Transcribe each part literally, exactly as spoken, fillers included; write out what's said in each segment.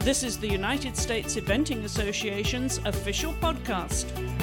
This is the United States Eventing Association's official podcast.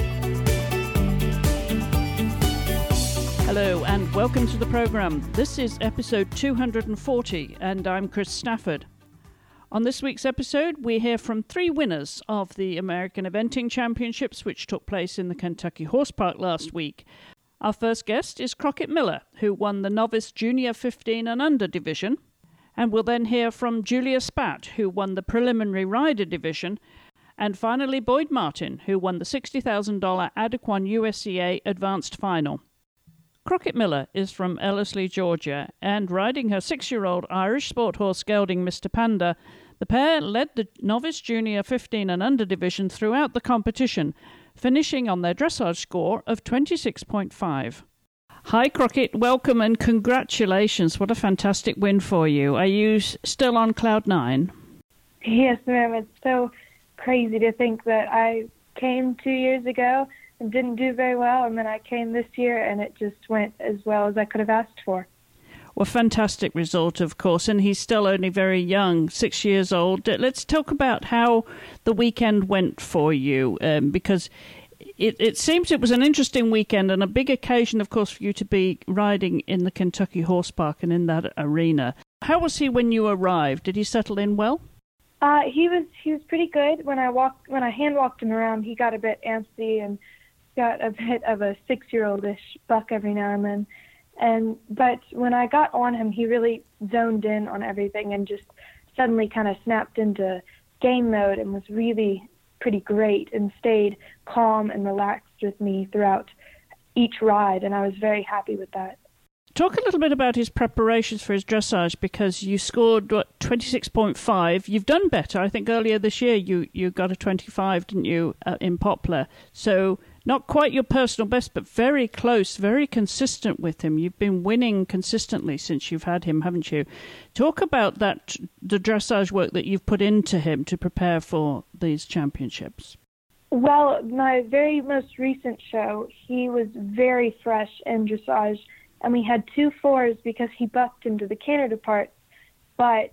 Hello and welcome to the program. This is episode two hundred forty and I'm Chris Stafford. On this week's episode, we hear from three winners of the American Eventing Championships, which took place in the Kentucky Horse Park last week. Our first guest is Crockett Miller, who won the Novice Junior fifteen and Under division. And we'll then hear from Julia Spatt, who won the Preliminary Rider division. And finally, Boyd Martin, who won the sixty thousand dollars Adequan U S C A Advanced Final. Crockett Miller is from Ellerslie, Georgia, and riding her six-year-old Irish sport horse gelding Mister Panda, the pair led the Novice Junior fifteen and Under division throughout the competition, finishing on their dressage score of twenty-six point five. Hi Crockett, welcome and congratulations. What a fantastic win for you. Are you still on cloud nine? Yes, ma'am. It's so crazy to think that I came two years ago and didn't do very well, and then I came this year and it just went as well as I could have asked for. Well, fantastic result, of course, and he's still only very young, six years old. Let's talk about how the weekend went for you, um, because it, it seems it was an interesting weekend and a big occasion, of course, for you to be riding in the Kentucky Horse Park and in that arena. How was he when you arrived? Did he settle in well? Uh, he was he was pretty good. When I walked when I hand walked him around, he got a bit antsy and got a bit of a six-year-oldish buck every now and then. And but when I got on him, he really zoned in on everything and just suddenly kind of snapped into game mode and was really pretty great and stayed calm and relaxed with me throughout each ride, and I was very happy with that. Talk a little bit about his preparations for his dressage, because you scored what, twenty-six point five. You've done better. I think earlier this year you, you got a twenty-five, didn't you, uh, in Poplar? So not quite your personal best, but very close, very consistent with him. You've been winning consistently since you've had him, haven't you? Talk about that, the dressage work that you've put into him to prepare for these championships. Well, my very most recent show, he was very fresh in dressage, and we had two fours because he bucked into the Canada part. But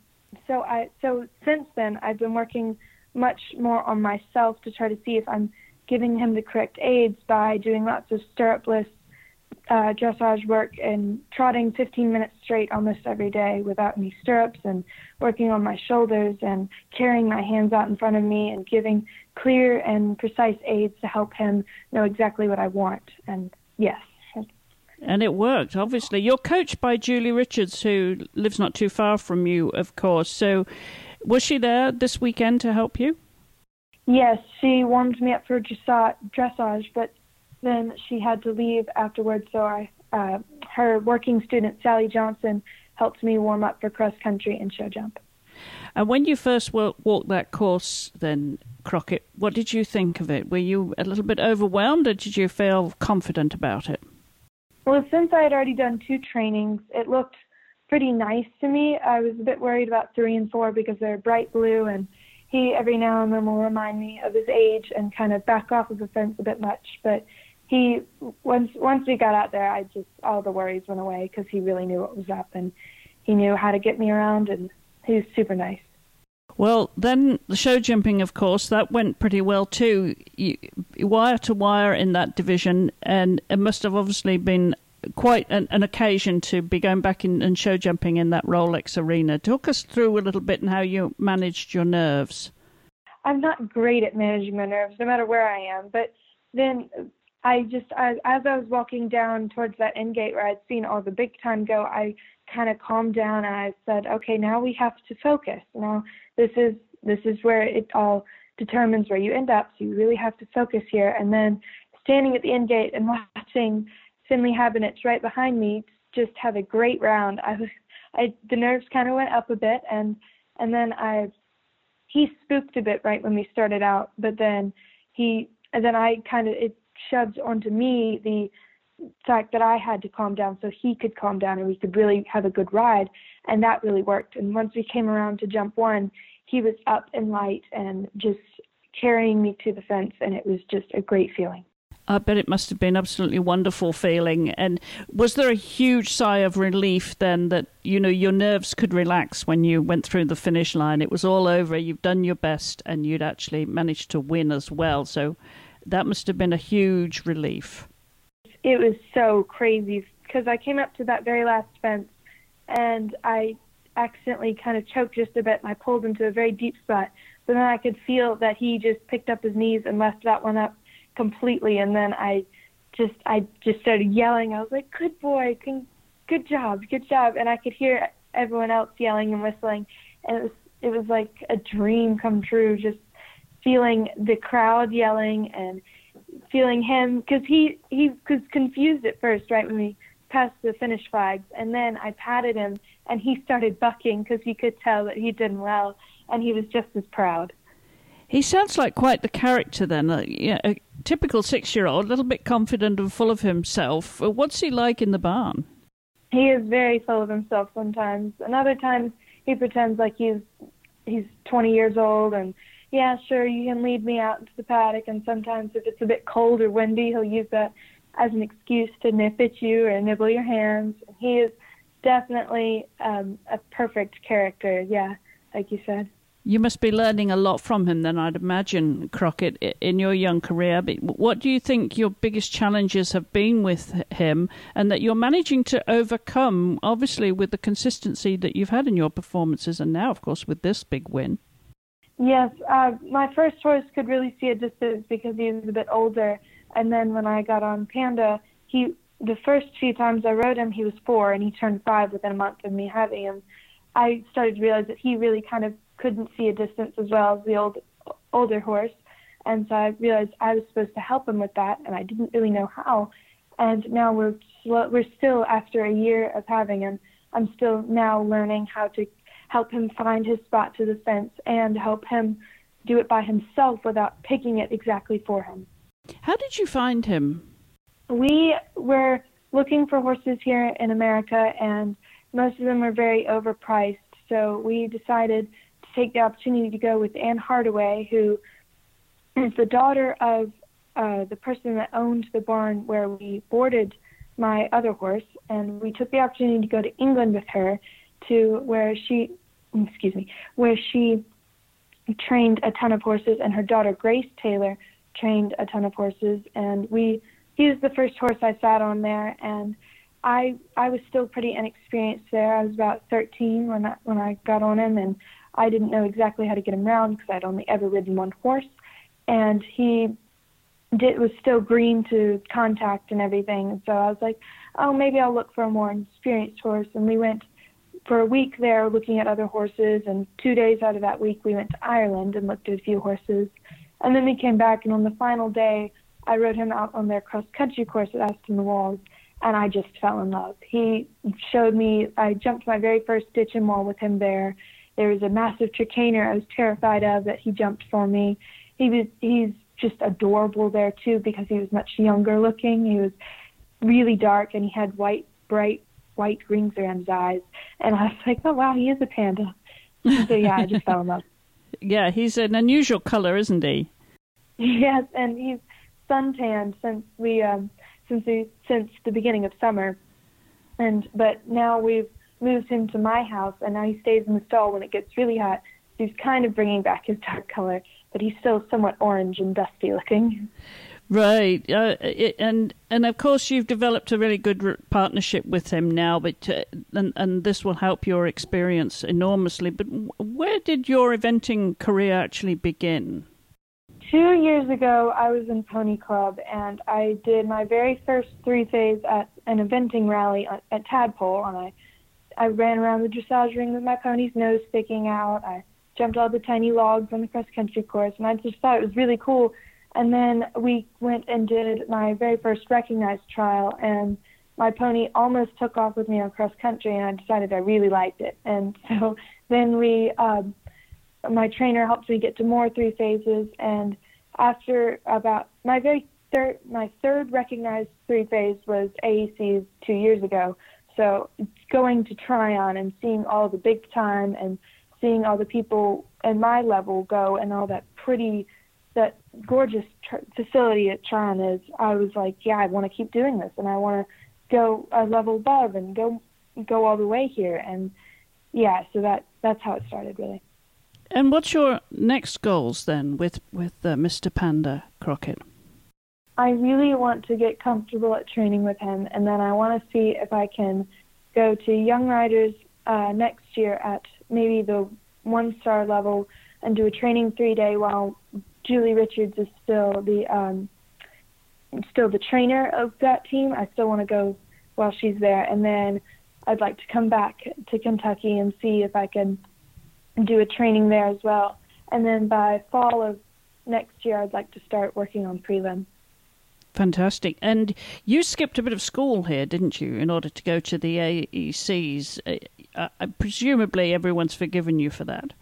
so I so since then, I've been working much more on myself to try to see if I'm giving him the correct aids by doing lots of stirrupless uh, dressage work and trotting fifteen minutes straight almost every day without any stirrups, and working on my shoulders and carrying my hands out in front of me and giving clear and precise aids to help him know exactly what I want. And yes. And it worked, obviously. You're coached by Julie Richards, who lives not too far from you, of course. So was she there this weekend to help you? Yes, she warmed me up for dressage, but then she had to leave afterwards, so I, uh, her working student, Sally Johnson, helped me warm up for cross-country and show jump. And when you first walked that course then, Crockett, what did you think of it? Were you a little bit overwhelmed, or did you feel confident about it? Well, since I had already done two trainings, it looked pretty nice to me. I was a bit worried about three and four because they're bright blue, and he every now and then will remind me of his age and kind of back off of the fence a bit much. But he, once once we got out there, I just, all the worries went away because he really knew what was up and he knew how to get me around, and he was super nice. Well, then the show jumping, of course, that went pretty well too. You, wire to wire in that division, and it must have obviously been quite an, an occasion to be going back in and show jumping in that Rolex arena. Talk us through a little bit and how you managed your nerves. I'm not great at managing my nerves, no matter where I am. But then I just, I, as I was walking down towards that end gate where I'd seen all the big time go, I kind of calmed down and I said, okay, now we have to focus. Now this is this is where it all determines where you end up. So you really have to focus here. And then standing at the end gate and watching Finley Habinich right behind me just have a great round. I was, I the nerves kind of went up a bit, and and then I, he spooked a bit right when we started out, but then he, and then I kind of, it shoved onto me the fact that I had to calm down so he could calm down and we could really have a good ride, and that really worked. And once we came around to jump one, he was up and light and just carrying me to the fence, and it was just a great feeling. I bet it must have been absolutely wonderful feeling. And was there a huge sigh of relief then that, you know, your nerves could relax when you went through the finish line? It was all over, you've done your best, and you'd actually managed to win as well. So that must have been a huge relief. It was so crazy because I came up to that very last fence and I accidentally kind of choked just a bit and I pulled into a very deep spot. But then I could feel that he just picked up his knees and left that one up completely, and then I just I just started yelling. I was like, "Good boy, good, good job, good job!" And I could hear everyone else yelling and whistling, and it was it was like a dream come true. Just feeling the crowd yelling and feeling him, because he he was confused at first, right when we passed the finish flags, and then I patted him and he started bucking because he could tell that he'd done well, and he was just as proud. He sounds like quite the character then, a, a typical six-year-old, a little bit confident and full of himself. What's he like in the barn? He is very full of himself sometimes, and other times he pretends like he's he's twenty years old, and yeah, sure, you can lead me out into the paddock, and sometimes if it's a bit cold or windy, he'll use that as an excuse to nip at you or nibble your hands. He is definitely um, a perfect character, yeah, like you said. You must be learning a lot from him then, I'd imagine, Crockett, in your young career. But what do you think your biggest challenges have been with him, and that you're managing to overcome, obviously, with the consistency that you've had in your performances, and now, of course, with this big win? Yes, uh, my first horse could really see a distance because he was a bit older, and then when I got on Panda, he the first few times I rode him, he was four, and he turned five within a month of me having him. I started to realize that he really kind of couldn't see a distance as well as the old older horse, and so I realized I was supposed to help him with that, and I didn't really know how. And now we're slow, we're still, after a year of having him, I'm still now learning how to help him find his spot to the fence and help him do it by himself without picking it exactly for him. How did you find him? We were looking for horses here in America, and most of them were very overpriced, so we decided to take the opportunity to go with Anne Hardaway, who is the daughter of uh, the person that owned the barn where we boarded my other horse, and we took the opportunity to go to England with her to where she, excuse me, where she trained a ton of horses, and her daughter Grace Taylor trained a ton of horses, and we, he was the first horse I sat on there, and I I was still pretty inexperienced there. I was about thirteen when I, when I got on him, and I didn't know exactly how to get him around because I'd only ever ridden one horse, and he did, was still green to contact and everything, and so I was like, oh, maybe I'll look for a more experienced horse, and we went for a week there looking at other horses, and two days out of that week we went to Ireland and looked at a few horses, and then we came back, and on the final day I rode him out on their cross-country course at Aston the Walls, and I just fell in love. He showed me, I jumped my very first ditch and wall with him there. There was a massive Trakehner I was terrified of that he jumped for me. He was, he's just adorable there too because he was much younger looking. He was really dark, and he had white, bright white rings around his eyes. And I was like, oh wow, he is a panda. So yeah, I just fell in love. Yeah, he's an unusual color, isn't he? Yes, and he's suntanned since we um since we, since the beginning of summer, and but now we've moved him to my house, and now he stays in the stall when it gets really hot. So he's kind of bringing back his dark color, but he's still somewhat orange and dusty looking. Right, uh, it, and and of course you've developed a really good r- partnership with him now, but uh, and and this will help your experience enormously. But where did your eventing career actually begin? Two years ago, I was in Pony Club, and I did my very first three-phase at an eventing rally at, at Tadpole, and I, I ran around the dressage ring with my pony's nose sticking out. I jumped all the tiny logs on the cross-country course, and I just thought it was really cool. And then we went and did my very first recognized trial, and my pony almost took off with me on cross-country, and I decided I really liked it. And so then we... Um, my trainer helped me get to more three phases, and after about my very third, my third recognized three phase was A E C's two years ago. So going to Tryon and seeing all the big time and seeing all the people at my level go and all that pretty that gorgeous tr- facility at Tryon is, I was like, yeah, I want to keep doing this, and I want to go a level above and go go all the way here. And yeah, so that that's how it started, really. And what's your next goals then with with uh, Mister Panda Crockett? I really want to get comfortable at training with him, and then I want to see if I can go to Young Riders uh, next year at maybe the one-star level and do a training three-day while Julie Richards is still the um, still the trainer of that team. I still want to go while she's there, and then I'd like to come back to Kentucky and see if I can do a training there as well. And then by fall of next year, I'd like to start working on prelim. Fantastic. And you skipped a bit of school here, didn't you, in order to go to the A E Cs? Uh, uh, presumably everyone's forgiven you for that.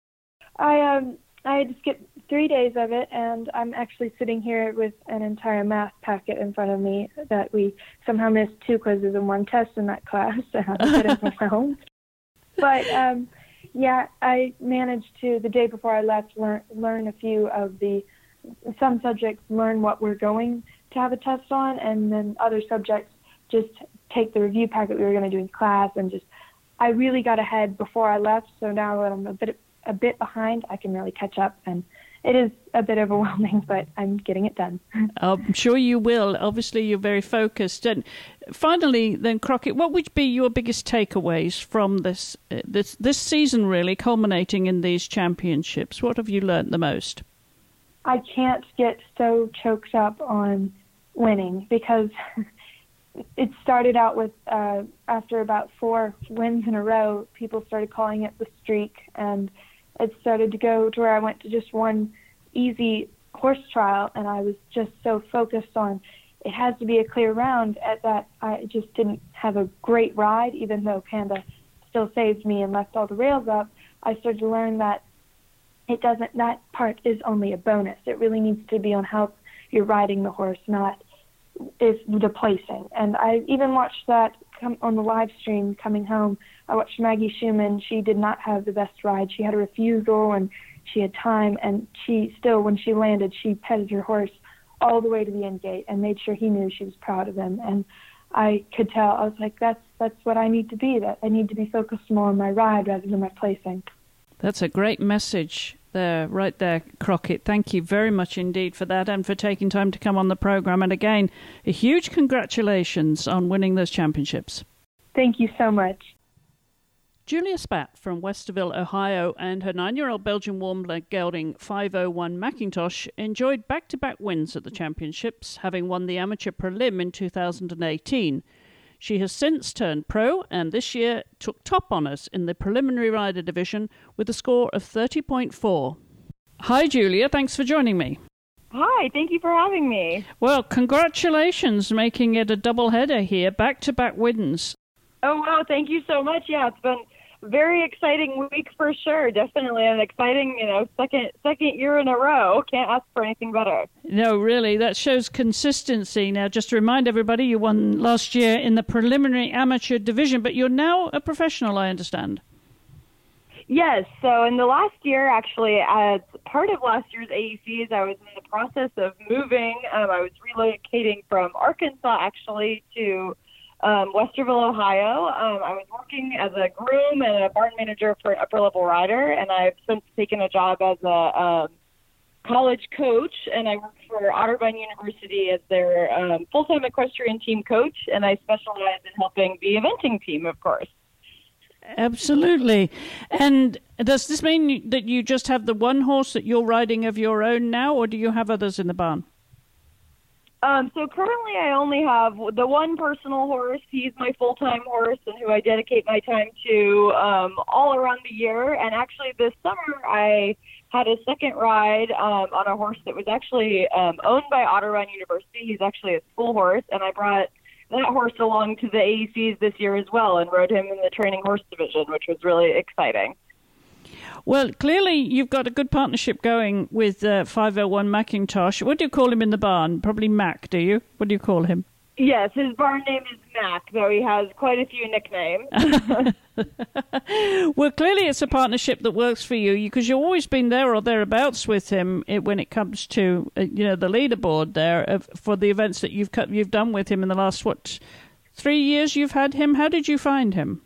I um I had to skip three days of it, and I'm actually sitting here with an entire math packet in front of me that we somehow missed two quizzes and one test in that class. I had to get it my own. But um, yeah, I managed to, the day before I left, learn learn a few of the, some subjects learn what we're going to have a test on, and then other subjects just take the review packet we were going to do in class, and just, I really got ahead before I left, so now that I'm a bit a bit behind, I can really catch up, and it is a bit overwhelming, but I'm getting it done. I'm sure you will. Obviously, you're very focused. And finally, then, Crockett, what would be your biggest takeaways from this uh, this this season, really, culminating in these championships? What have you learned the most? I can't get so choked up on winning, because it started out with, uh, after about four wins in a row, people started calling it the streak, and it started to go to where I went to just one easy horse trial, and I was just so focused on it has to be a clear round at that I just didn't have a great ride, even though Panda still saved me and left all the rails up. I started to learn that it doesn't, that part is only a bonus. It really needs to be on how you're riding the horse, not if the placing. And I even watched that come on the live stream coming home. I watched Maggie Schumann. She did not have the best ride. She had a refusal and she had time, and she still, when she landed, she petted her horse all the way to the end gate and made sure he knew she was proud of him. And I could tell, I was like, that's that's what I need to be, that I need to be focused more on my ride rather than my placing. That's a great message there, right there, Crockett. Thank you very much indeed for that, and for taking time to come on the program. And again, a huge congratulations on winning those championships. Thank you so much. Julia Spatt from Westerville, Ohio, and her nine-year-old Belgian Warbler gelding five oh one Macintosh enjoyed back-to-back wins at the championships, having won the amateur prelim in two thousand eighteen. She has since turned pro, and this year took top honours in the preliminary rider division with a score of thirty point four. Hi, Julia. Thanks for joining me. Hi. Thank you for having me. Well, congratulations, making it a double-header here, back-to-back wins. Oh, wow. Thank you so much. Yeah, it's been a very exciting week for sure. Definitely an exciting, you know, second second year in a row. Can't ask for anything better. No, really, that shows consistency. Now, just to remind everybody, you won last year in the preliminary amateur division, but you're now a professional, I understand. Yes. So in the last year, actually, as part of last year's A E Cs, I was in the process of moving. Um, I was relocating from Arkansas, actually, to Um, Westerville, Ohio. Um, I was working as a groom and a barn manager for an upper-level rider, and I've since taken a job as a um, college coach, and I work for Otterbein University as their um, full-time equestrian team coach, and I specialize in helping the eventing team, of course. Absolutely. And does this mean that you just have the one horse that you're riding of your own now, or do you have others in the barn? Um, so currently I only have the one personal horse. He's my full-time horse and who I dedicate my time to um, all around the year. And actually this summer I had a second ride um, on a horse that was actually um, owned by Otterbein University. He's actually a school horse, and I brought that horse along to the A E Cs this year as well and rode him in the training horse division, which was really exciting. Well, clearly you've got a good partnership going with uh, five oh one Macintosh. What do you call him in the barn? Probably Mac, do you? What do you call him? Yes, his barn name is Mac, though he has quite a few nicknames. Well, clearly it's a partnership that works for you because you've always been there or thereabouts with him when it comes to uh, you know the leaderboard there of, for the events that you've cut, you've done with him in the last what three years you've had him. How did you find him?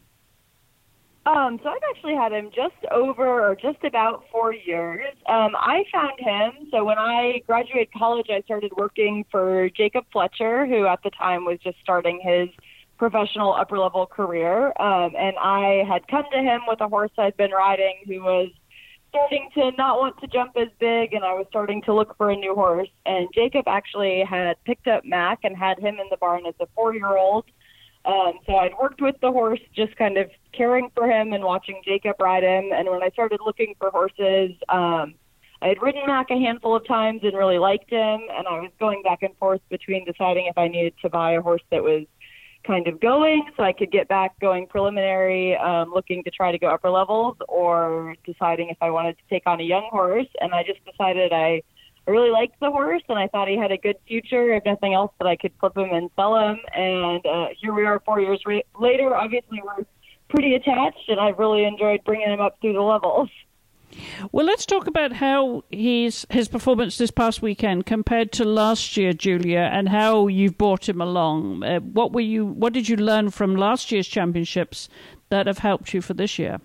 Um, so I've actually had him just over or just about four years. Um, I found him, so when I graduated college, I started working for Jacob Fletcher, who at the time was just starting his professional upper-level career. Um, and I had come to him with a horse I'd been riding who was starting to not want to jump as big, and I was starting to look for a new horse. And Jacob actually had picked up Mac and had him in the barn as a four-year-old. Um, so I'd worked with the horse, just kind of caring for him and watching Jacob ride him. And when I started looking for horses, um, I had ridden Mac a handful of times and really liked him. And I was going back and forth between deciding if I needed to buy a horse that was kind of going so I could get back going preliminary, um, looking to try to go upper levels, or deciding if I wanted to take on a young horse. And I just decided I I really liked the horse, and I thought he had a good future. If nothing else, that I could flip him and sell him. And uh, here we are four years re- later. Obviously, we're pretty attached, and I've really enjoyed bringing him up through the levels. Well, let's talk about how his his performance this past weekend compared to last year, Julia, and how you've brought him along. Uh, what were you? What did you learn from last year's championships that have helped you for this year?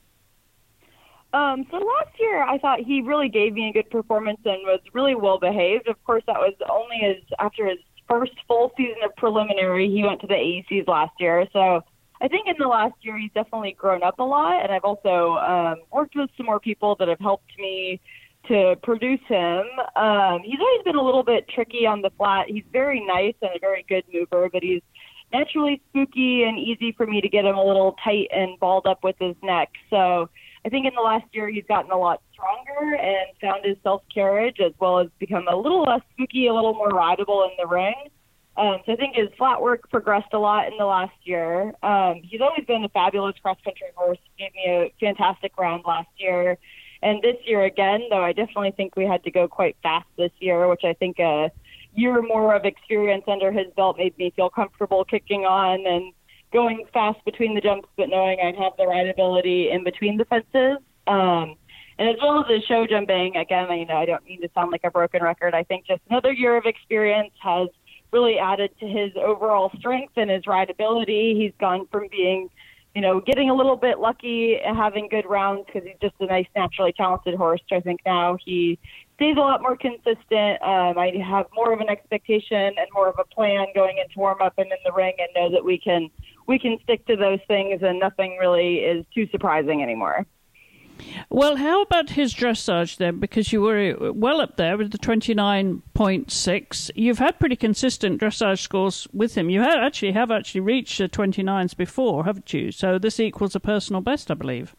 Um, so last year, I thought he really gave me a good performance and was really well behaved. Of course, that was only his after his first full season of preliminary. He went to the A E Cs last year, so I think in the last year he's definitely grown up a lot. And I've also um, worked with some more people that have helped me to produce him. Um, he's always been a little bit tricky on the flat. He's very nice and a very good mover, but he's naturally spooky and easy for me to get him a little tight and balled up with his neck. So I think in the last year he's gotten a lot stronger and found his self-carriage, as well as become a little less spooky, a little more rideable in the ring. Um, so I think his flat work progressed a lot in the last year. Um, he's always been a fabulous cross-country horse. He gave me a fantastic round last year. And this year again, though I definitely think we had to go quite fast this year, which I think a year more of experience under his belt made me feel comfortable kicking on and going fast between the jumps, but knowing I'd have the rideability in between the fences. Um, and as well as the show jumping, again, you know, I don't mean to sound like a broken record. I think just another year of experience has really added to his overall strength and his rideability. He's gone from being, you know, getting a little bit lucky and having good rounds because he's just a nice, naturally talented horse. So I think now he stays a lot more consistent. Um, I have more of an expectation and more of a plan going into warm-up and in the ring, and know that we can we can stick to those things and nothing really is too surprising anymore. Well, how about his dressage then? Because you were well up there with the twenty-nine point six. You've had pretty consistent dressage scores with him. You have actually have actually reached the twenty-nines before, haven't you? So this equals a personal best, I believe.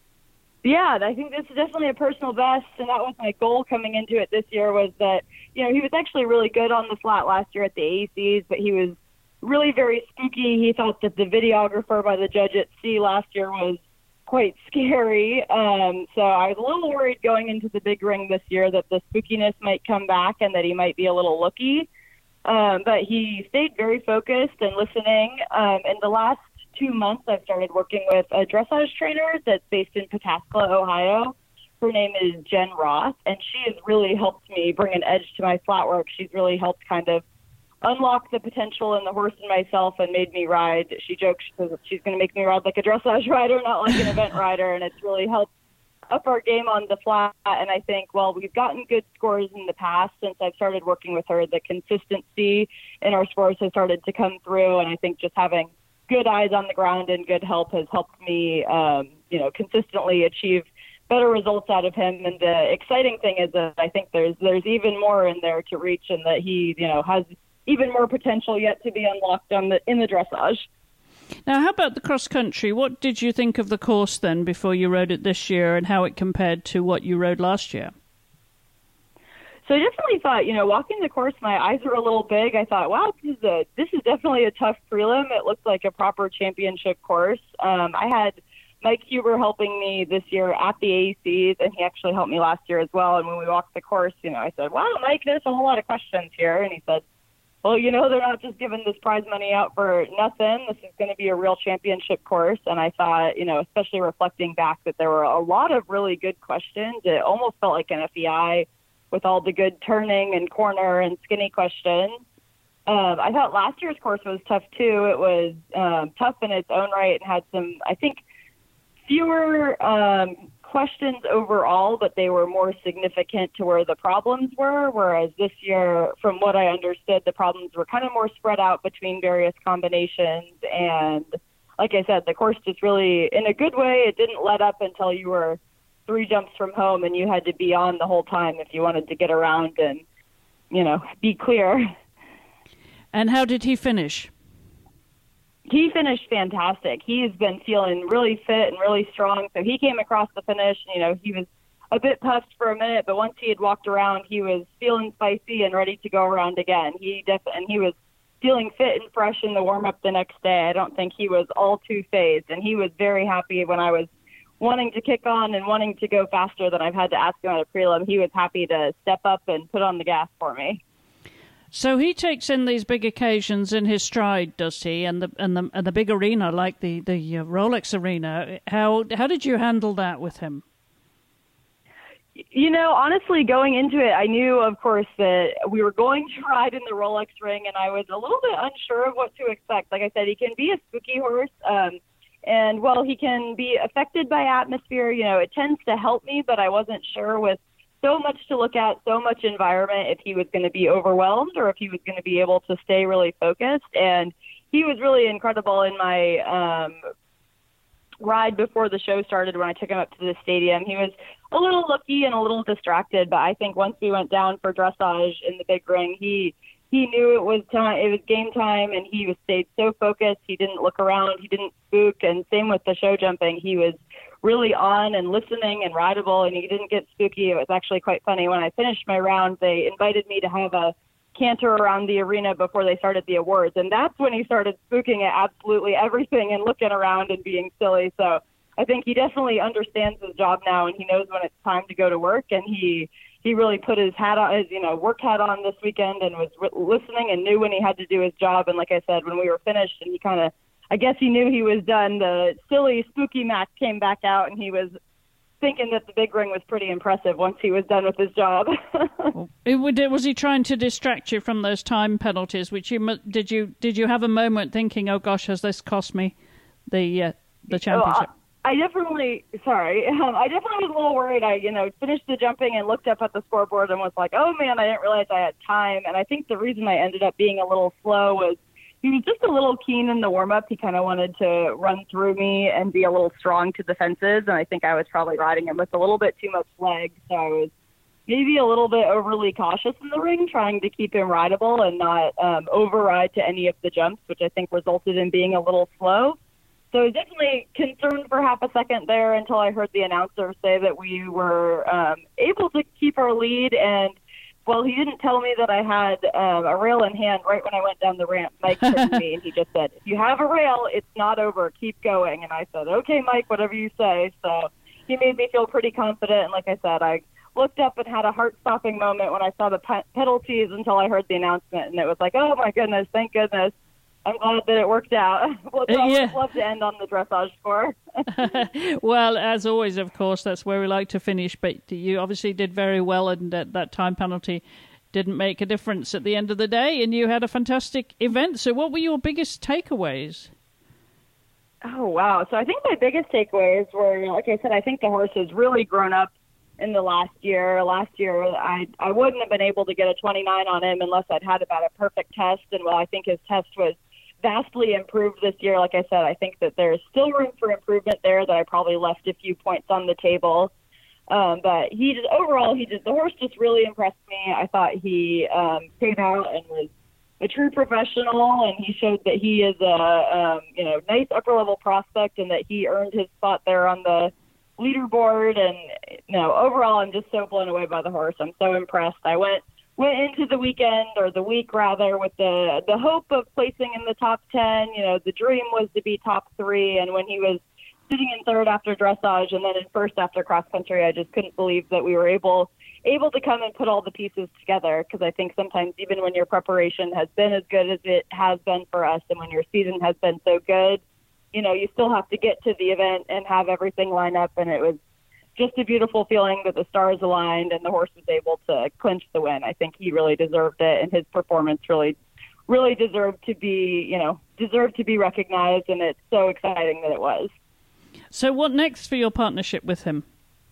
Yeah, I think this is definitely a personal best, and that was my goal coming into it this year, was that, you know, he was actually really good on the flat last year at the A E Cs, but he was really very spooky. He thought that the videographer by the judge at C last year was quite scary. Um, so I was a little worried going into the big ring this year that the spookiness might come back and that he might be a little looky. Um, but he stayed very focused and listening. Um, in the last two months, I've started working with a dressage trainer that's based in Pataskala, Ohio. Her name is Jen Roth, and she has really helped me bring an edge to my flat work. She's really helped kind of unlock the potential in the horse and myself and made me ride. She jokes, she says she's going to make me ride like a dressage rider, not like an event rider, and it's really helped up our game on the flat. And I think, well, we've gotten good scores in the past since I've started working with her. The consistency in our scores has started to come through, and I think just having good eyes on the ground and good help has helped me, um, you know, consistently achieve better results out of him. And the exciting thing is that I think there's there's even more in there to reach, and that he, you know, has even more potential yet to be unlocked on the in the dressage. Now, how about the cross country? What did you think of the course then before you rode it this year, and how it compared to what you rode last year? So I definitely thought, you know, walking the course, my eyes were a little big. I thought, wow, this is a this is definitely a tough prelim. It looked like a proper championship course. Um, I had Mike Huber helping me this year at the A E Cs, and he actually helped me last year as well. And when we walked the course, you know, I said, wow, Mike, there's a whole lot of questions here. And he said, well, you know, they're not just giving this prize money out for nothing. This is going to be a real championship course. And I thought, you know, especially reflecting back, that there were a lot of really good questions. It almost felt like an F E I with all the good turning and corner and skinny questions. Um, I thought last year's course was tough too. It was um, tough in its own right and had some, I think, fewer um, questions overall, but they were more significant to where the problems were. Whereas this year, from what I understood, the problems were kind of more spread out between various combinations. And like I said, the course just really, in a good way, it didn't let up until you were three jumps from home and you had to be on the whole time if you wanted to get around and, you know, be clear. And how did he finish? He finished fantastic. He's been feeling really fit and really strong. So he came across the finish. You know, he was a bit puffed for a minute, but once he had walked around, he was feeling spicy and ready to go around again. He def- and he was feeling fit and fresh in the warm-up the next day. I don't think he was all too phased, and he was very happy when I was wanting to kick on and wanting to go faster than I've had to ask him at a prelim. He was happy to step up and put on the gas for me. So he takes in these big occasions in his stride, does he? And the and the and the big arena, like the the uh, Rolex Arena. How how did you handle that with him? You know, honestly, going into it, I knew, of course, that we were going to ride in the Rolex ring, and I was a little bit unsure of what to expect. Like I said, he can be a spooky horse, um, and while he can be affected by atmosphere, you know, it tends to help me, but I wasn't sure with so much to look at, so much environment, if he was going to be overwhelmed or if he was going to be able to stay really focused. And he was really incredible in my um, ride before the show started when I took him up to the stadium. He was a little looky and a little distracted, but I think once we went down for dressage in the big ring, he he knew it was time, it was game time, and he was stayed so focused. He didn't look around, he didn't spook, and same with the show jumping. He was really on and listening and rideable, and he didn't get spooky. It was actually quite funny. When I finished my round, they invited me to have a canter around the arena before they started the awards, and that's when he started spooking at absolutely everything and looking around and being silly. So I think he definitely understands his job now, and he knows when it's time to go to work, and he he really put his hat on, his, you know, work hat on this weekend, and was re- listening and knew when he had to do his job. And like I said, when we were finished and he kind of, I guess he knew he was done, the silly, spooky Mac came back out, and he was thinking that the big ring was pretty impressive once he was done with his job. it would, was he trying to distract you from those time penalties? Which you did you did you have a moment thinking, "Oh gosh, has this cost me the uh, the championship?" Oh, I, I definitely, sorry, um, I definitely was a little worried. I, you know, finished the jumping and looked up at the scoreboard and was like, "Oh man, I didn't realize I had time." And I think the reason I ended up being a little slow was he was just a little keen in the warm-up. He kind of wanted to run through me and be a little strong to the fences, and I think I was probably riding him with a little bit too much leg, so I was maybe a little bit overly cautious in the ring, trying to keep him rideable and not um, override to any of the jumps, which I think resulted in being a little slow. So I was definitely concerned for half a second there until I heard the announcer say that we were um, able to keep our lead. And well, he didn't tell me that I had um, a rail in hand right when I went down the ramp. Mike turned to me and he just said, "If you have a rail, it's not over. Keep going." And I said, "Okay, Mike, whatever you say." So he made me feel pretty confident. And like I said, I looked up and had a heart-stopping moment when I saw the pe- penalties until I heard the announcement. And it was like, oh, my goodness, thank goodness. I'm glad that it worked out. Well, I would yeah. love to end on the dressage score. Well, as always, of course, that's where we like to finish. But you obviously did very well, and that, that time penalty didn't make a difference at the end of the day. And you had a fantastic event. So what were your biggest takeaways? Oh, wow. So I think my biggest takeaways were, like I said, I think the horse has really grown up in the last year. Last year, I I wouldn't have been able to get a twenty-nine on him unless I'd had about a perfect test. And while I think his test was vastly improved this year, like I said, I think that there's still room for improvement there, that I probably left a few points on the table. Um, but he just, overall, he just, the horse just really impressed me. I thought he um, came out and was a true professional, and he showed that he is a um, you know nice upper level prospect, and that he earned his spot there on the leaderboard. And you know, overall, I'm just so blown away by the horse. I'm so impressed. I went went into the weekend, or the week rather, with the the hope of placing in the top ten. You know, the dream was to be top three, and when he was sitting in third after dressage and then in first after cross country, I just couldn't believe that we were able able to come and put all the pieces together, because I think sometimes even when your preparation has been as good as it has been for us and when your season has been so good, you know, you still have to get to the event and have everything line up. And it was just a beautiful feeling that the stars aligned and the horse was able to clinch the win. I think he really deserved it, and his performance really, really deserved to be, you know, deserved to be recognized. And it's so exciting that it was. So what next for your partnership with him?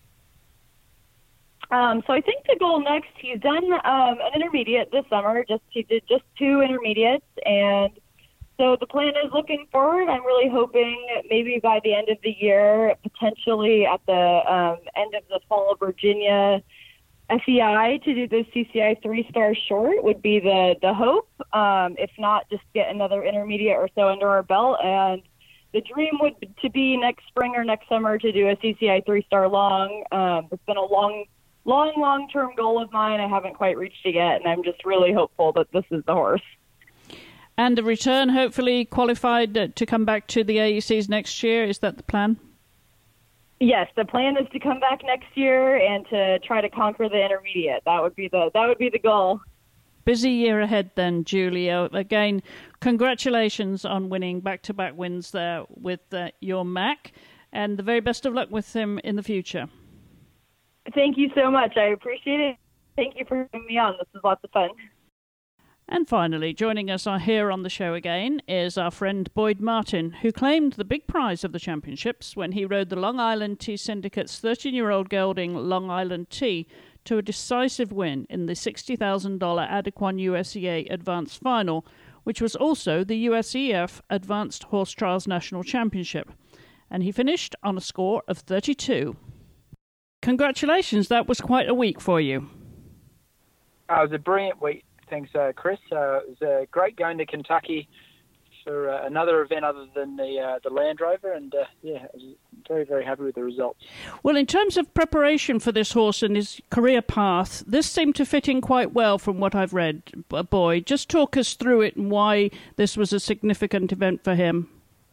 Um, so I think the goal next, he's done um, an intermediate this summer. Just he did just two intermediates, and so the plan is looking forward. I'm really hoping maybe by the end of the year, potentially at the um, end of the fall, Virginia F E I to do the C C I three-star short would be the the hope. Um, if not, just get another intermediate or so under our belt. And the dream would to be next spring or next summer to do a C C I three-star long. Um, it's been a long, long, long-term goal of mine. I haven't quite reached it yet, and I'm just really hopeful that this is the horse. And a return, hopefully qualified to come back to the A E Cs next year. Is that the plan? Yes, the plan is to come back next year and to try to conquer the intermediate. That would be the that would be the goal. Busy year ahead then, Julia. Again, congratulations on winning back-to-back wins there with uh, your Mac, and the very best of luck with him in the future. Thank you so much. I appreciate it. Thank you for having me on. This was lots of fun. And finally, joining us here on the show again is our friend Boyd Martin, who claimed the big prize of the championships when he rode the Long Island Tea Syndicate's thirteen-year-old gelding Long Island Tea to a decisive win in the sixty thousand dollars Adequan U S E A Advanced Final, which was also the U S E F Advanced Horse Trials National Championship. And he finished on a score of thirty-two. Congratulations, that was quite a week for you. Uh, it was a brilliant week. Thanks, uh, Chris. Uh, it was uh, great going to Kentucky for uh, another event other than the uh, the Land Rover, and uh, yeah, I was very, very happy with the results. Well, in terms of preparation for this horse and his career path, this seemed to fit in quite well from what I've read. Boyd, just talk us through it and why this was a significant event for him.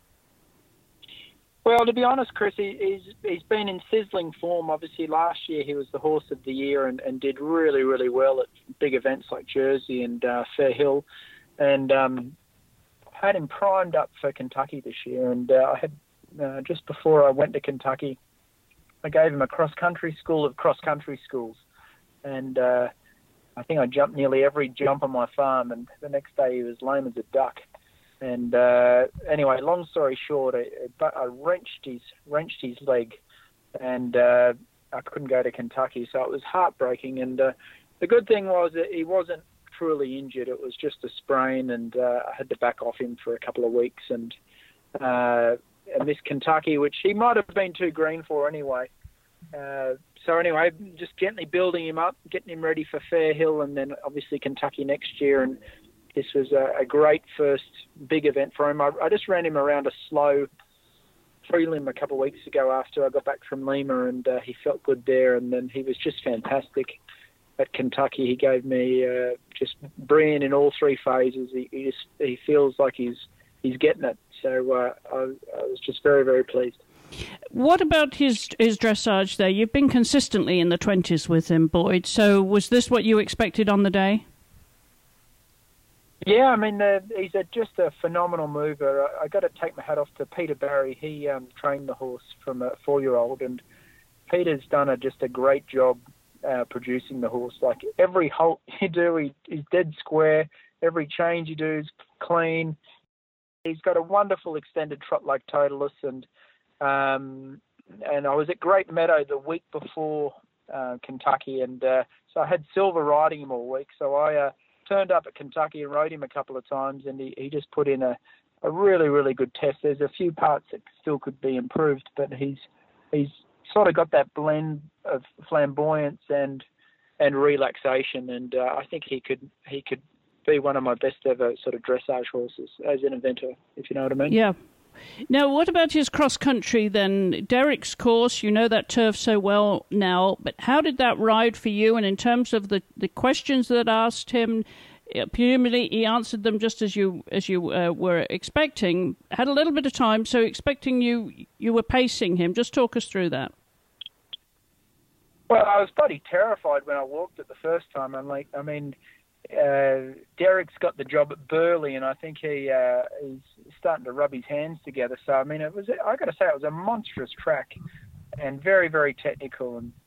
Well, to be honest, Chris, he, he's he's been in sizzling form. Obviously, last year he was the horse of the year and, and did really, really well at big events like Jersey and uh, Fair Hill, and um, had him primed up for Kentucky this year. And uh, I had uh, just before I went to Kentucky, I gave him a cross-country school of cross-country schools, and uh, I think I jumped nearly every jump on my farm. And the next day he was lame as a duck. And uh, anyway, long story short, I, I wrenched his wrenched his leg, and uh, I couldn't go to Kentucky, so it was heartbreaking. And uh, the good thing was that he wasn't truly injured; it was just a sprain, and uh, I had to back off him for a couple of weeks and uh, and miss Kentucky, which he might have been too green for anyway. Uh, so anyway, just gently building him up, getting him ready for Fair Hill, and then obviously Kentucky next year. And this was a, a great first big event for him. I, I just ran him around a slow prelim a couple of weeks ago after I got back from Lima, and uh, he felt good there. And then he was just fantastic at Kentucky. He gave me uh, just brilliant in all three phases. He, he just he feels like he's he's getting it. So uh, I, I was just very, very pleased. What about his his dressage there? You've been consistently in the twenties with him, Boyd. So was this what you expected on the day? Yeah, I mean, uh, he's a, just a phenomenal mover. I, I got to take my hat off to Peter Barry. He um, trained the horse from a four-year-old, and Peter's done a, just a great job uh, producing the horse. Like every halt you do, he, he's dead square. Every change you do is clean. He's got a wonderful extended trot like Totalis, and um, and I was at Great Meadow the week before uh, Kentucky, and uh, so I had Silver riding him all week. So I uh, turned up at Kentucky and rode him a couple of times, and he, he just put in a, a really, really good test. There's a few parts that still could be improved, but he's he's sort of got that blend of flamboyance and and relaxation, and uh, I think he could he could be one of my best ever sort of dressage horses as an eventer, if you know what I mean. Yeah. Now, what about his cross-country then? Derek's course, you know that turf so well now, but how did that ride for you? And in terms of the, the questions that asked him, presumably he answered them just as you as you uh, were expecting. Had a little bit of time, so expecting you you were pacing him. Just talk us through that. Well, I was bloody terrified when I walked it the first time. I'm like, I mean, uh, Derek's got the job at Burleigh, and I think he uh, he's starting to rub his hands together. So I mean, it was I got to say it was a monstrous track, and very very technical. And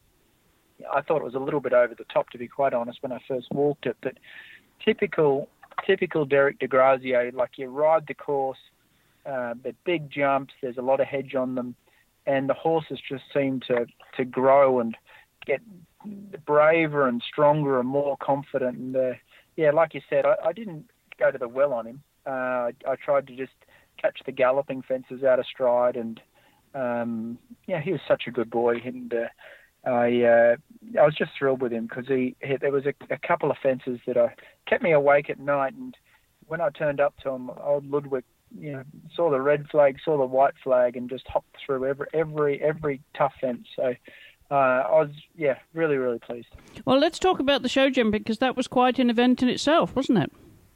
I thought it was a little bit over the top, to be quite honest, when I first walked it. But typical typical Derek de Grazia, like you ride the course, uh, the big jumps. There's a lot of hedge on them, and the horses just seem to to grow and get braver and stronger and more confident. And uh, yeah, like you said, I, I didn't go to the well on him. Uh, I, I tried to just catch the galloping fences out of stride, and um, yeah, he was such a good boy. And uh, I uh, I was just thrilled with him because he, he there was a, a couple of fences that I, kept me awake at night. And when I turned up to him, old Ludwig, you know, saw the red flag, saw the white flag, and just hopped through every every every tough fence. So. Uh, I was, yeah, really, really pleased. Well, let's talk about the show jumping, because that was quite an event in itself, wasn't it?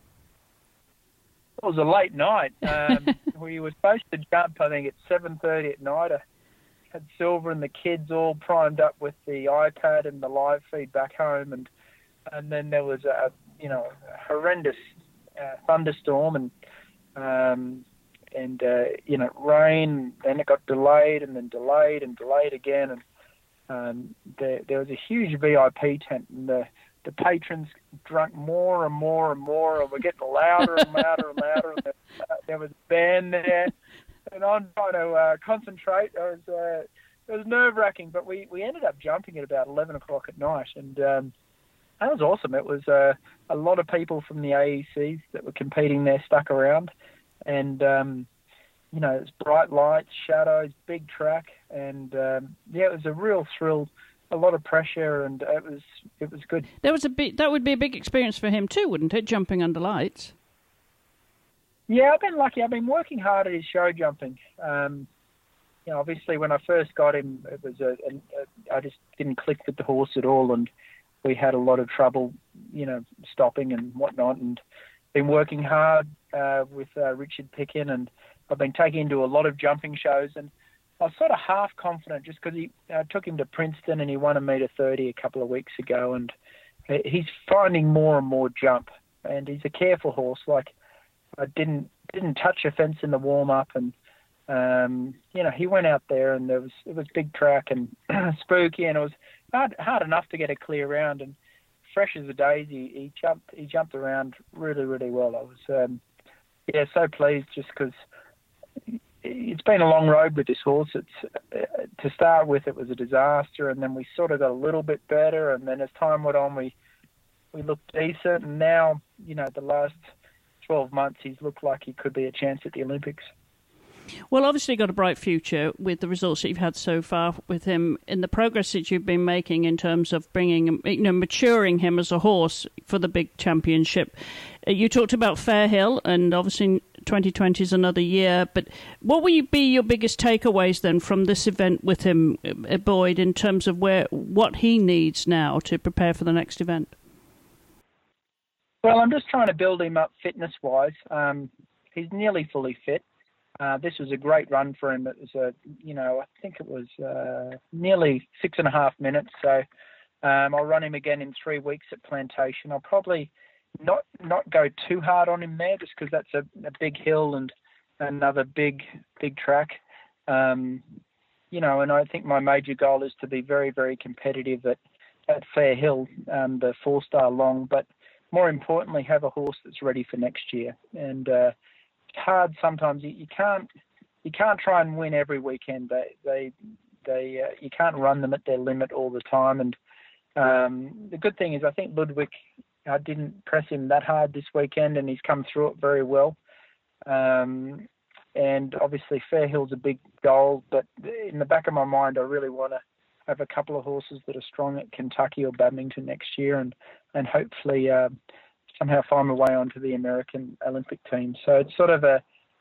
It was a late night. Um, we were supposed to jump, I think, at seven thirty at night. I had Silver and the kids all primed up with the iPad and the live feed back home, and and then there was a, you know, a horrendous uh, thunderstorm and um, and uh, you know, rain. Then it got delayed and then delayed and delayed again, and Um, there, there was a huge V I P tent, and the, the patrons drank more and more and more, and we're getting louder and louder and louder. And there, uh, there was a band there, and I'm trying to uh, concentrate. It was, uh, it was nerve-wracking, but we, we ended up jumping at about eleven o'clock at night, and um, that was awesome. It was uh, a lot of people from the A E Cs that were competing there stuck around, and um, you know, it's bright lights, shadows, big track, and um, yeah, it was a real thrill. A lot of pressure, and it was it was good. There was a bit. That would be a big experience for him too, wouldn't it? Jumping under lights. Yeah, I've been lucky. I've been working hard at his show jumping. Um, you know, obviously when I first got him, it was a, a, a I just didn't click with the horse at all, and we had a lot of trouble, you know, stopping and whatnot. And been working hard uh, with uh, Richard Pickin, and I've been taking him to a lot of jumping shows, and I was sort of half confident just because he I took him to Princeton and he won a metre thirty a couple of weeks ago, and he's finding more and more jump, and he's a careful horse. Like I didn't didn't touch a fence in the warm up, and um, you know, he went out there and there was it was big track and spooky, and it was hard hard enough to get a clear round, and fresh as a daisy, he jumped he jumped around really really well. I was um, yeah so pleased just because. It's been a long road with this horse. It's uh, to start with, it was a disaster, and then we sort of got a little bit better, and then as time went on, we we looked decent, and now, you know, the last twelve months, he's looked like he could be a chance at the Olympics. Well, obviously got a bright future with the results that you've had so far with him, in the progress that you've been making in terms of bringing, you know, maturing him as a horse for the big championship. You talked about Fairhill, and obviously twenty twenty is another year, but what will be your biggest takeaways then from this event with him, Boyd, in terms of where what he needs now to prepare for the next event? Well, I'm just trying to build him up fitness-wise. Um, he's nearly fully fit. Uh, this was a great run for him. It was a, you know, I think it was uh, nearly six and a half minutes. So um, I'll run him again in three weeks at Plantation. I'll probably not not go too hard on him there, just because that's a, a big hill and another big big track. Um, you know, and I think my major goal is to be very very competitive at at Fairhill, um, the four star long, but more importantly, have a horse that's ready for next year. And uh, hard sometimes. You, you can't you can't try and win every weekend. They they they uh, you can't run them at their limit all the time. And um, the good thing is, I think Ludwig, I didn't press him that hard this weekend, and he's come through it very well. Um, and obviously Fairhill's a big goal, but in the back of my mind, I really want to have a couple of horses that are strong at Kentucky or Badminton next year, and and hopefully. Uh, somehow find my way onto the American Olympic team. So it's sort of a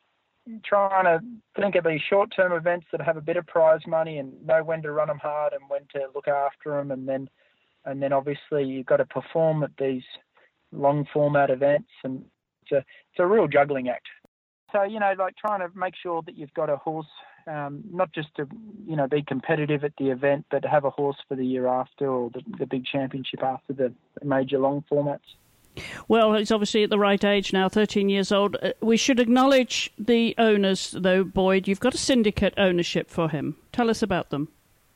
trying to think of these short-term events that have a bit of prize money and know when to run them hard and when to look after them, and then and then obviously you've got to perform at these long-format events, and it's a it's a real juggling act. So, you know, like trying to make sure that you've got a horse um, not just to, you know, be competitive at the event, but to have a horse for the year after, or the, the big championship after the major long formats. Well, he's obviously at the right age now, thirteen years old. Uh, we should acknowledge the owners, though, Boyd. You've got a syndicate ownership for him. Tell us about them.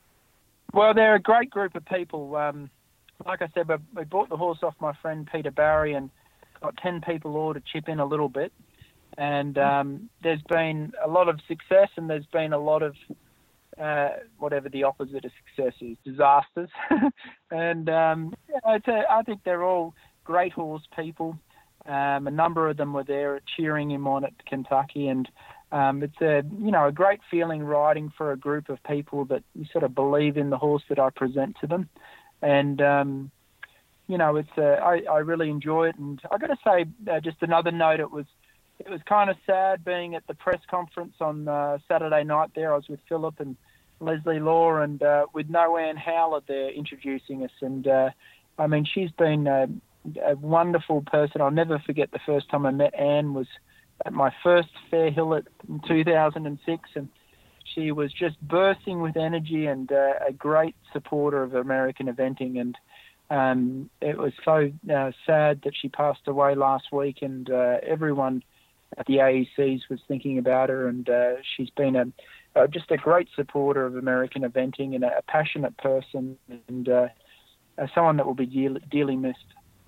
Well, they're a great group of people. Um, like I said, we bought the horse off my friend Peter Barry and got ten people all to chip in a little bit. And um, there's been a lot of success, and there's been a lot of uh, whatever the opposite of success is, disasters. and um, you know, it's a, I think they're all great horse people. Um, a number of them were there cheering him on at Kentucky, and um, it's a you know a great feeling riding for a group of people that you sort of believe in the horse that I present to them, and um, you know it's a, I, I really enjoy it. And I got to say, uh, just another note, it was it was kind of sad being at the press conference on uh, Saturday night. There, I was with Philip and Leslie Law, and uh, with no Anne Howlett there introducing us, and uh, I mean she's been Uh, a wonderful person. I'll never forget the first time I met Anne was at my first Fair Hill at, in two thousand six, and she was just bursting with energy and uh, a great supporter of American eventing. And um, it was so uh, sad that she passed away last week, and uh, everyone at the A E Cs was thinking about her, and uh, she's been a uh, just a great supporter of American eventing and a, a passionate person, and uh, uh, someone that will be dearly, dearly missed.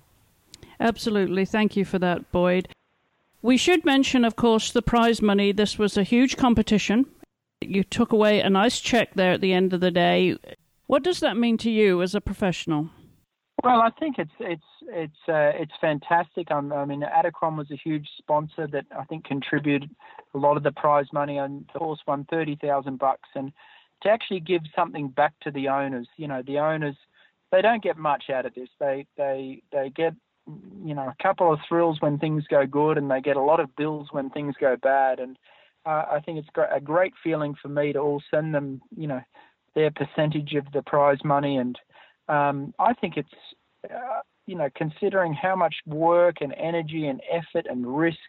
Absolutely. Thank you for that, Boyd. We should mention, of course, the prize money. This was a huge competition. You took away a nice check there at the end of the day. What does that mean to you as a professional? Well, I think it's it's it's uh, it's fantastic. I'm, I mean, Addicron was a huge sponsor that I think contributed a lot of the prize money, and the horse won thirty thousand bucks. And to actually give something back to the owners, you know, the owners, they don't get much out of this. They they they get, you know, a couple of thrills when things go good, and they get a lot of bills when things go bad. And uh, I think it's a great feeling for me to all send them, you know, their percentage of the prize money. And um, I think it's, uh, you know, considering how much work and energy and effort and risk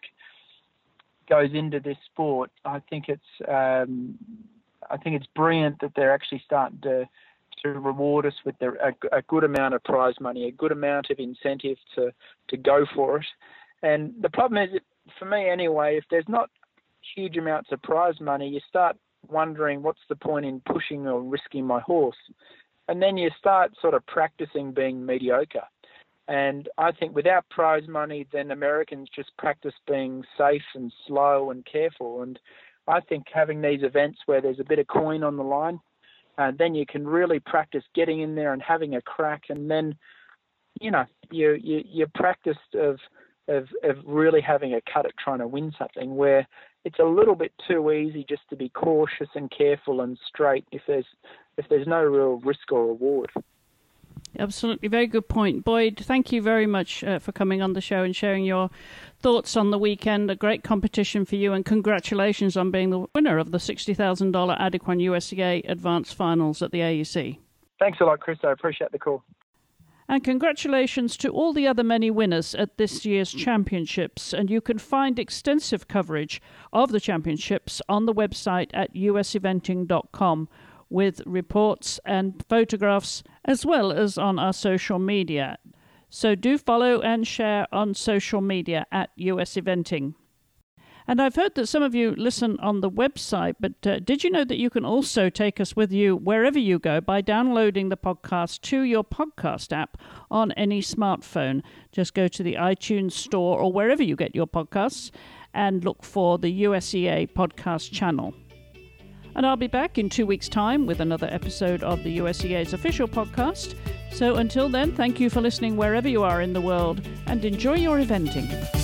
goes into this sport, I think it's, um, I think it's brilliant that they're actually starting to to reward us with the, a, a good amount of prize money, a good amount of incentive to, to go for it. And the problem is, for me anyway, if there's not huge amounts of prize money, you start wondering what's the point in pushing or risking my horse. And then you start sort of practicing being mediocre. And I think without prize money, then Americans just practice being safe and slow and careful. And I think having these events where there's a bit of coin on the line, and then you can really practice getting in there and having a crack, and then, you know, you you you practiced of of of really having a cut at trying to win something, where it's a little bit too easy just to be cautious and careful and straight if there's if there's no real risk or reward. Absolutely, very good point. Boyd, thank you very much uh, for coming on the show and sharing your thoughts on the weekend. A great competition for you, and congratulations on being the winner of the sixty thousand dollars Addicron U S C A Advanced Finals at the A E C. Thanks a lot, Chris. I appreciate the call. And congratulations to all the other many winners at this year's championships. And you can find extensive coverage of the championships on the website at u s eventing dot com, with reports and photographs, as well as on our social media. So do follow and share on social media at U S Eventing. And I've heard that some of you listen on the website, but uh, did you know that you can also take us with you wherever you go by downloading the podcast to your podcast app on any smartphone? Just go to the iTunes store or wherever you get your podcasts and look for the U S E A podcast channel. And I'll be back in two weeks' time with another episode of the U S E A's official podcast. So until then, thank you for listening wherever you are in the world, and enjoy your eventing.